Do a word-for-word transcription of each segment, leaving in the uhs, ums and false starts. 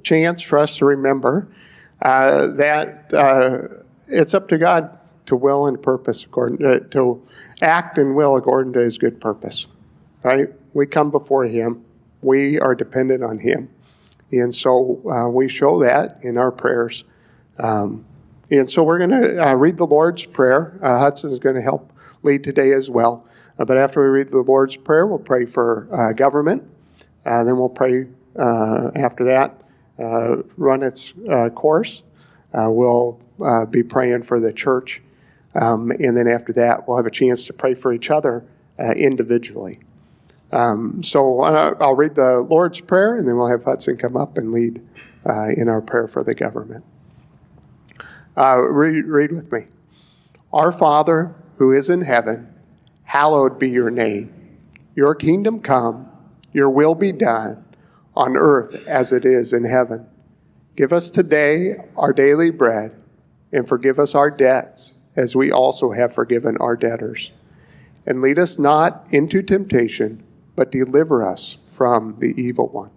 chance for us to remember uh, that uh, it's up to God to will and purpose, according to, to act and will according to his good purpose, right? We come before him. We are dependent on him. And so uh, we show that in our prayers. Um, and so we're going to uh, read the Lord's Prayer. Uh, Hudson is going to help lead today as well. Uh, but after we read the Lord's Prayer, we'll pray for uh, government. Uh, then we'll pray uh, after that, uh, run its uh, course. Uh, we'll uh, be praying for the church. Um, and then after that, we'll have a chance to pray for each other uh, individually. Um, so uh, I'll read the Lord's Prayer, and then we'll have Hudson come up and lead uh, in our prayer for the government. Uh, read, read with me. Our Father, who is in heaven, hallowed be your name. Your kingdom come, your will be done, on earth as it is in heaven. Give us today our daily bread, and forgive us our debts, as we also have forgiven our debtors. And lead us not into temptation, but deliver us from the evil one.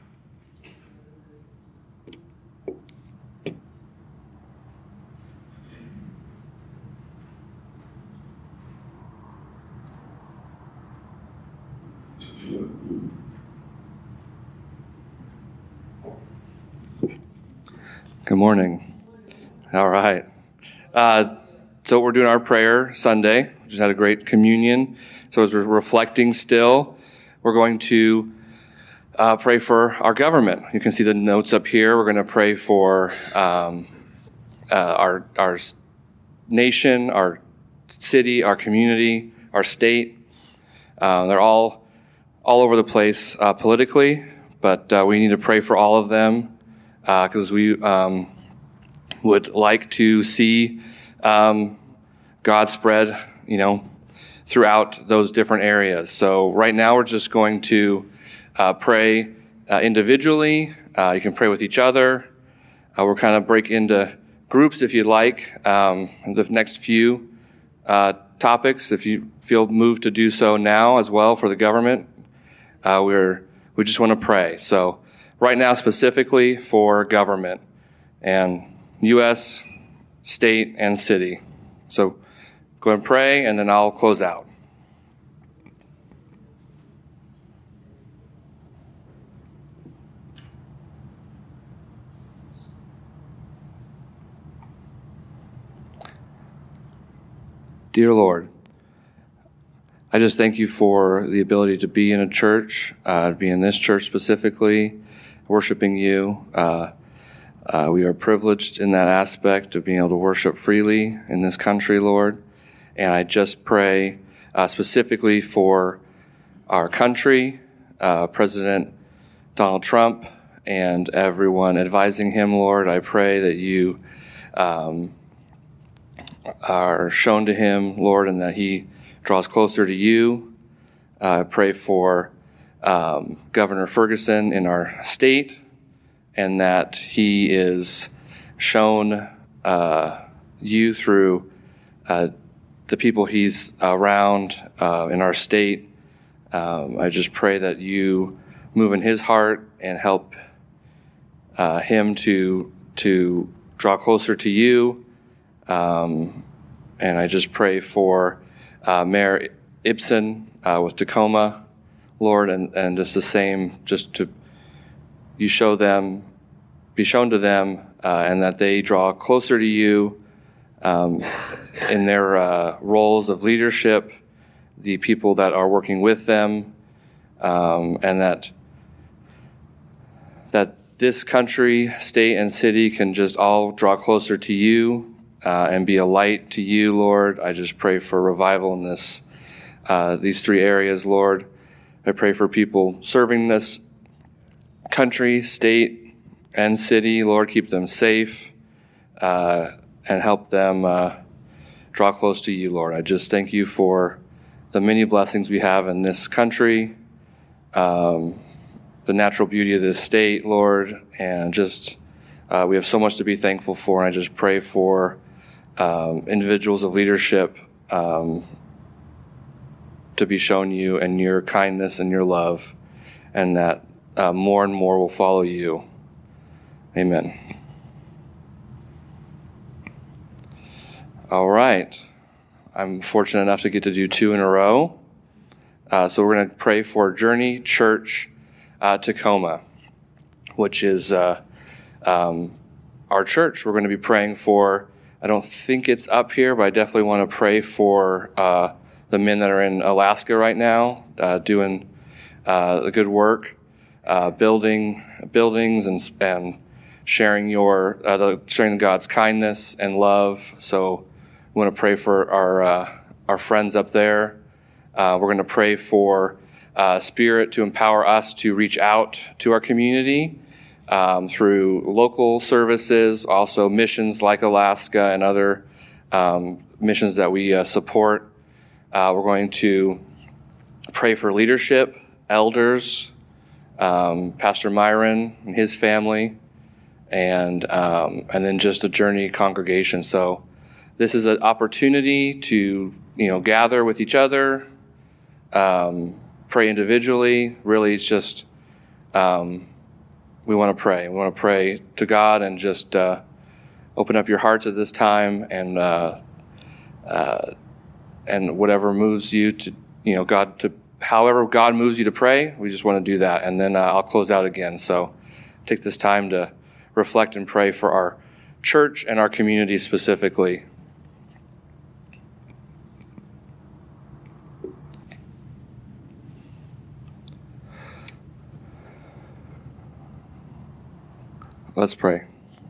Good morning. All right. Uh, so we're doing our prayer Sunday. We just had a great communion. So as we're reflecting still, we're going to uh, pray for our government. You can see the notes up here. We're going to pray for um, uh, our our nation, our city, our community, our state. Uh, they're all all over the place uh, politically, but uh, we need to pray for all of them. Because uh, we um, would like to see um, God spread, you know, throughout those different areas. So right now we're just going to uh, pray uh, individually. Uh, you can pray with each other. Uh, we'll kind of break into groups if you'd like. Um, the next few uh, topics, if you feel moved to do so now as well for the government, uh, we're we just want to pray. So. Right now, specifically for government and U S, state, and city. So go ahead and pray, and then I'll close out. Dear Lord, I just thank you for the ability to be in a church, uh, to be in this church specifically, worshiping you. Uh, uh, we are privileged in that aspect of being able to worship freely in this country, Lord. And I just pray uh, specifically for our country, uh, President Donald Trump, and everyone advising him, Lord. I pray that you um, are shown to him, Lord, and that he draws closer to you. Uh, I pray for Um, Governor Ferguson in our state, and that he is shown uh, you through uh, the people he's around uh, in our state. Um, I just pray that you move in his heart and help uh, him to to draw closer to you. Um, and I just pray for uh, Mayor Ibsen uh, with Tacoma, Lord, and, and just the same, just to you show them, be shown to them, uh, and that they draw closer to you um, in their uh, roles of leadership, the people that are working with them, um, and that that this country, state, and city can just all draw closer to you uh, and be a light to you, Lord. I just pray for revival in this uh, these three areas, Lord. I pray for people serving this country, state, and city. Lord, keep them safe uh, and help them uh, draw close to you, Lord. I just thank you for the many blessings we have in this country, um, the natural beauty of this state, Lord, and just uh, we have so much to be thankful for. And I just pray for um, individuals of leadership um, to be shown you and your kindness and your love, and that uh, more and more will follow you. Amen. All right. I'm fortunate enough to get to do two in a row. Uh, so we're going to pray for Journey Church uh, Tacoma, which is uh, um, our church. We're going to be praying for, I don't think it's up here, but I definitely want to pray for uh, the men that are in Alaska right now, uh, doing uh, the good work, uh, building buildings and and sharing your uh, the, sharing God's kindness and love. So we want to pray for our uh, our friends up there. Uh, we're going to pray for uh, Spirit to empower us to reach out to our community um, through local services, also missions like Alaska and other um, missions that we uh, support. Uh, we're going to pray for leadership, elders, um, Pastor Myron and his family, and um, and then just a Journey congregation. So this is an opportunity to you know gather with each other, um, pray individually. Really, it's just um, we want to pray. We want to pray to God and just uh, open up your hearts at this time and. Uh, uh, And whatever moves you to, you know, God to, however God moves you to pray, we just want to do that. And then uh, I'll close out again. So take this time to reflect and pray for our church and our community specifically. Let's pray.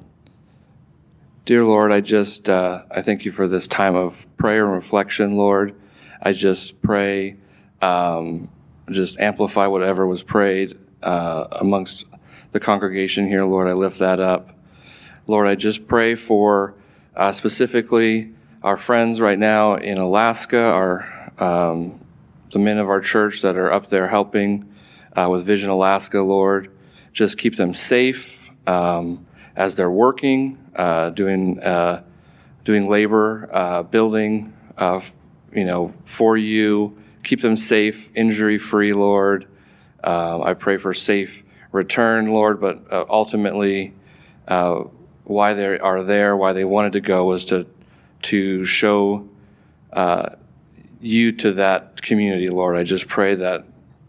Dear Lord, I just, uh, I thank you for this time of prayer and reflection, Lord. I just pray, um, just amplify whatever was prayed uh, amongst the congregation here, Lord. I lift that up. Lord, I just pray for uh, specifically our friends right now in Alaska, our um, the men of our church that are up there helping uh, with Vision Alaska, Lord. Just keep them safe um, as they're working. Uh, doing uh, doing labor, uh, building, uh, you know, for you. Keep them safe, injury-free, Lord. Uh, I pray for safe return, Lord, but uh, ultimately uh, why they are there, why they wanted to go was to, to show uh, you to that community, Lord. I just pray that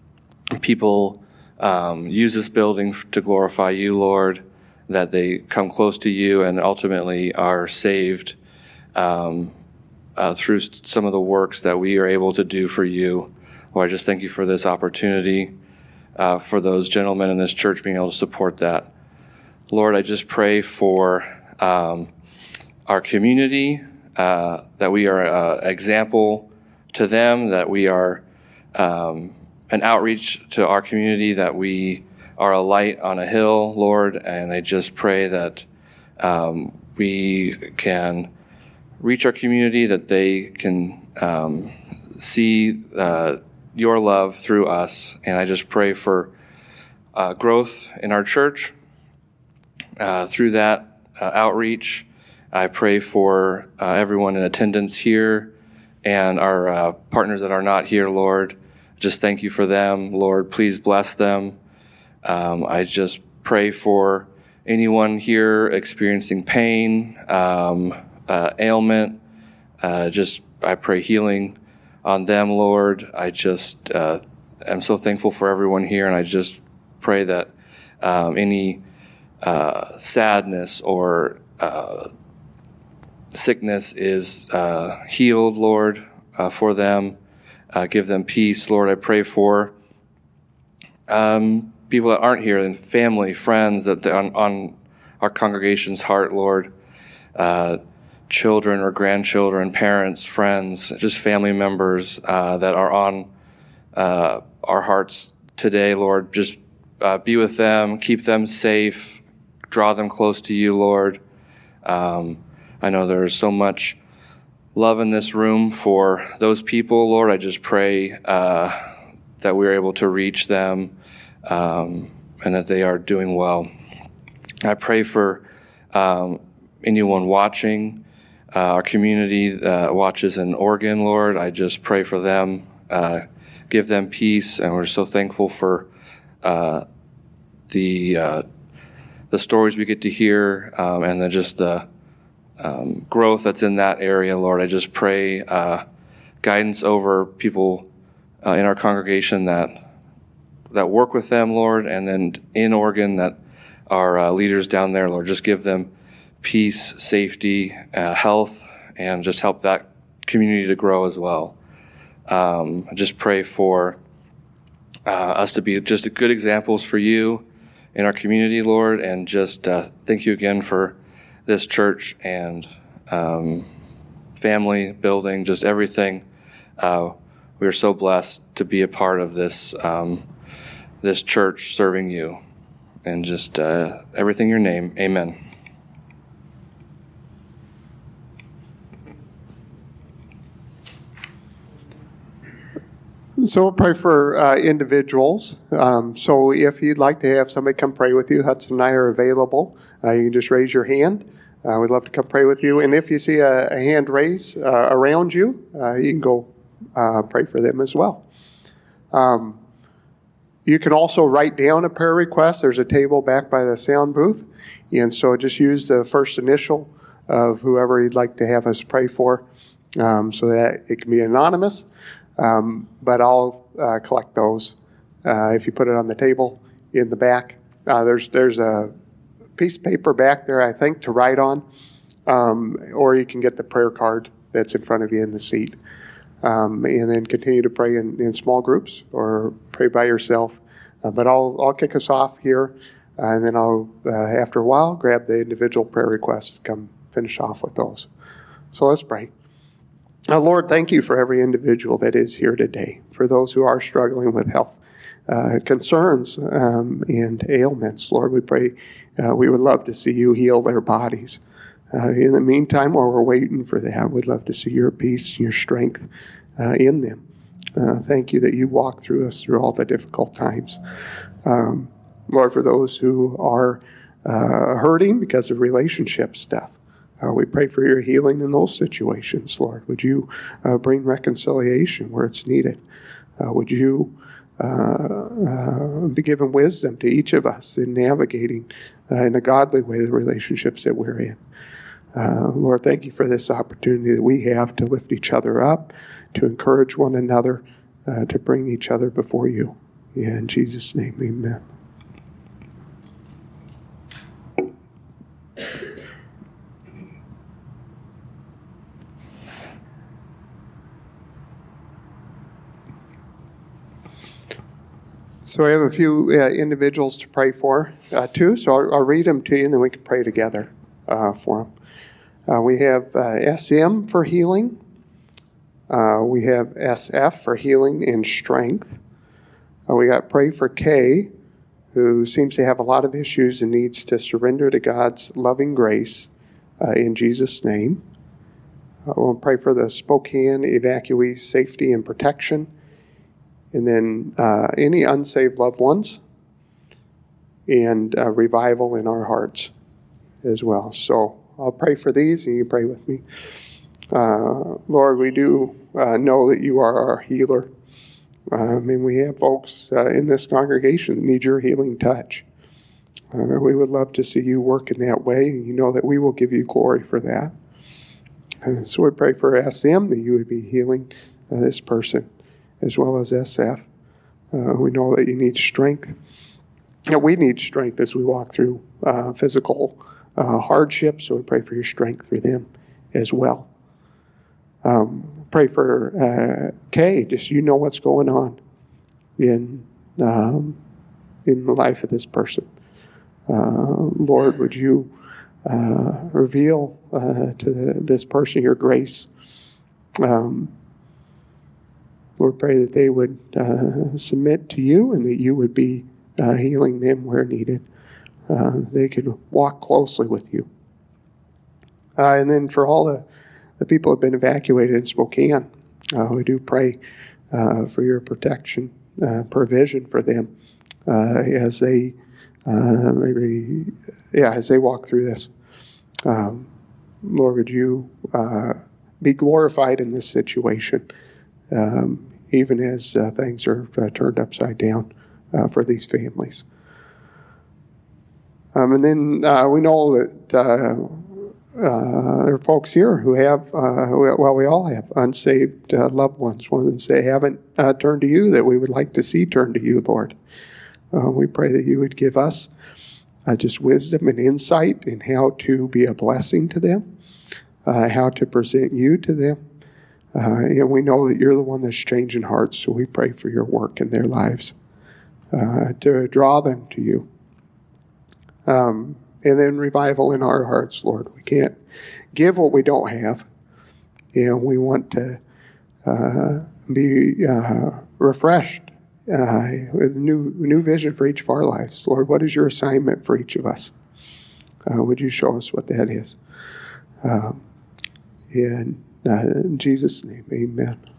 people um, use this building to glorify you, Lord, that they come close to you and ultimately are saved um, uh, through some of the works that we are able to do for you. Lord, I just thank you for this opportunity, uh, for those gentlemen in this church being able to support that. Lord, I just pray for um, our community, uh, that we are an example to them, that we are um, an outreach to our community, that we are a light on a hill, Lord, and I just pray that um, we can reach our community, that they can um, see uh, your love through us. And I just pray for uh, growth in our church uh, through that uh, outreach. I pray for uh, everyone in attendance here and our uh, partners that are not here, Lord. Just thank you for them, Lord. Please bless them. Um, I just pray for anyone here experiencing pain, um, uh, ailment. Uh, just I pray healing on them, Lord. I just uh, am so thankful for everyone here, and I just pray that um, any uh, sadness or uh, sickness is uh, healed, Lord, uh, for them. Uh, give them peace, Lord. I pray for um, people that aren't here, and family, friends, that on, on our congregation's heart, Lord, uh, children or grandchildren, parents, friends, just family members uh, that are on uh, our hearts today, Lord. Just uh, be with them, keep them safe, draw them close to you, Lord. Um, I know there's so much love in this room for those people, Lord. I just pray uh, that we're able to reach them, Um, and that they are doing well. I pray for um, anyone watching, uh, our community uh, watches in Oregon, Lord. I just pray for them, uh, give them peace, and we're so thankful for uh, the uh, the stories we get to hear, um, and then just the um, growth that's in that area, Lord. I just pray uh, guidance over people uh, in our congregation that that work with them, Lord, and then in Oregon that are uh, leaders down there, Lord. Just give them peace, safety, uh, health, and just help that community to grow as well. Um, I just pray for uh, us to be just good examples for you in our community, Lord, and just uh, thank you again for this church and um, family, building, just everything. Uh, we are so blessed to be a part of this um, this church serving you, and just uh, everything in your name. Amen. So we'll pray for uh, individuals. Um, so if you'd like to have somebody come pray with you, Hudson and I are available. Uh, you can just raise your hand. Uh, we'd love to come pray with you. And if you see a, a hand raised uh, around you, uh, you can go uh, pray for them as well. Um, you can also write down a prayer request. There's a table back by the sound booth. And so just use the first initial of whoever you'd like to have us pray for, um, so that it can be anonymous. Um, but I'll uh, collect those uh, if you put it on the table in the back. Uh, there's there's a piece of paper back there, I think, to write on, um, or you can get the prayer card that's in front of you in the seat, um, and then continue to pray in, in small groups or pray by yourself. Uh, but I'll I'll kick us off here, uh, and then I'll uh, after a while grab the individual prayer requests, come finish off with those. So let's pray. Now, Lord, thank you for every individual that is here today, for those who are struggling with health uh, concerns um, and ailments. Lord, we pray uh, we would love to see you heal their bodies. Uh, in the meantime, while we're waiting for that, we'd love to see your peace and your strength uh, in them. Uh, thank you that you walk through us through all the difficult times. Um, Lord, for those who are uh, hurting because of relationship stuff, Uh, we pray for your healing in those situations, Lord. Would you uh, bring reconciliation where it's needed? Uh, would you uh, uh, be given wisdom to each of us in navigating uh, in a godly way the relationships that we're in? Uh, Lord, thank you for this opportunity that we have to lift each other up, to encourage one another, uh, to bring each other before you. Yeah, in Jesus' name, amen. So we have a few uh, individuals to pray for, uh, too. So I'll, I'll read them to you, and then we can pray together uh, for them. Uh, we have uh, S M for healing. Uh, we have S F for healing and strength. Uh, we got pray for K, who seems to have a lot of issues and needs to surrender to God's loving grace uh, in Jesus' name. Uh, we'll pray for the Spokane evacuees' safety and protection. And then uh, any unsaved loved ones, and uh, revival in our hearts as well. So I'll pray for these, and you pray with me. Uh, Lord, we do uh, know that you are our healer. Um, and we have folks uh, in this congregation that need your healing touch. Uh, we would love to see you work in that way, and you know that we will give you glory for that. Uh, so we pray for S M, that you would be healing uh, this person, as well as S F. Uh, we know that you need strength. And we need strength as we walk through uh, physical uh, hardships, so we pray for your strength for them as well. Um, pray for uh, Kay, just you know what's going on in, um, in the life of this person. Uh, Lord, would you uh, reveal uh, to this person your grace? Um, Lord, pray that they would uh, submit to you, and that you would be uh, healing them where needed. Uh, they could walk closely with you. Uh, and then for all the, the people who have been evacuated in Spokane, uh, we do pray uh, for your protection, uh, provision for them uh, as they uh, maybe, yeah, as they walk through this. Um, Lord, would you uh, be glorified in this situation? Um, even as uh, things are uh, turned upside down uh, for these families. Um, and then uh, we know that uh, uh, there are folks here who have, uh, who, well, we all have unsaved uh, loved ones, ones that haven't uh, turned to you that we would like to see turn to you, Lord. Uh, we pray that you would give us uh, just wisdom and insight in how to be a blessing to them, uh, how to present you to them. Uh, and we know that you're the one that's changing hearts, so we pray for your work in their lives uh, to draw them to you. Um, and then revival in our hearts, Lord. We can't give what we don't have. And we want to uh, be uh, refreshed uh, with a new, new vision for each of our lives. Lord, what is your assignment for each of us? Uh, would you show us what that is? Uh, in, uh, in Jesus' name, amen.